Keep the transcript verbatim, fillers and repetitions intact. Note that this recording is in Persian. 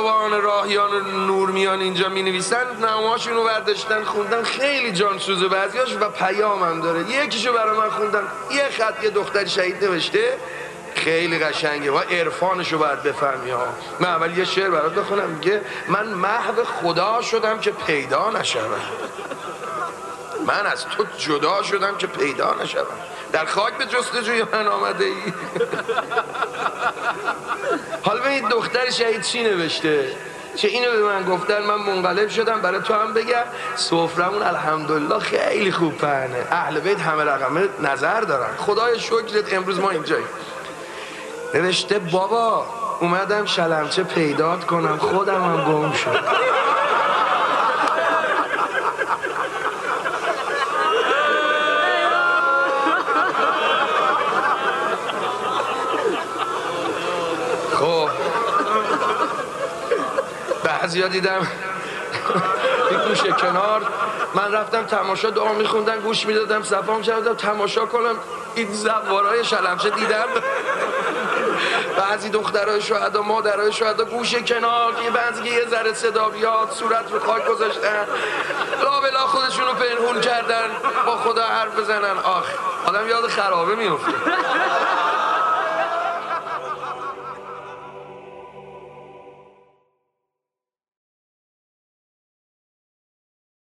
خیابان راهیان نور میان اینجا می نویسن، نامه‌هاشون رو برداشتن خوندن، خیلی جانسوزه بعضیاش و پیام هم داره. یکیشو برای من خوندن، یه خط یه دختر شهید نوشته، خیلی قشنگه و عرفانشو باید بفهمی ها. من اول یه شعر برات بخونم، میگه من محو خدا شدم که پیدا نشوم، من از تو جدا شدم که پیدا نشوم، در خاک به جستجوی من آمده ای. حالا به این دختر شهید چی نوشته؟ چه اینو به من گفتن، من منقلب شدم برای تو هم بگم سفرمون الحمدلله خیلی خوب پهنه، اهل بیت همه رقمه نظر دارن، خدای شکرت امروز ما اینجاییم. نوشته بابا اومدم شلمچه پیدات کنم، خودم هم گم شد. خب بعضیا دیدم این گوشه کنار، من رفتم تماشا، دعا میخوندن گوش میدادم، صفام کردم تماشا کنم، این زوارای شلمچه دیدم. بعضی دخترای شهدا، مادرای شهدا گوشه کنار، یه بعضی یه ذره صدا بیاد صورت رو خاک گذاشتن، لا بلا خودشون رو پنهون کردن با خدا حرف بزنن. آخ آدم یاد خرابه میفته.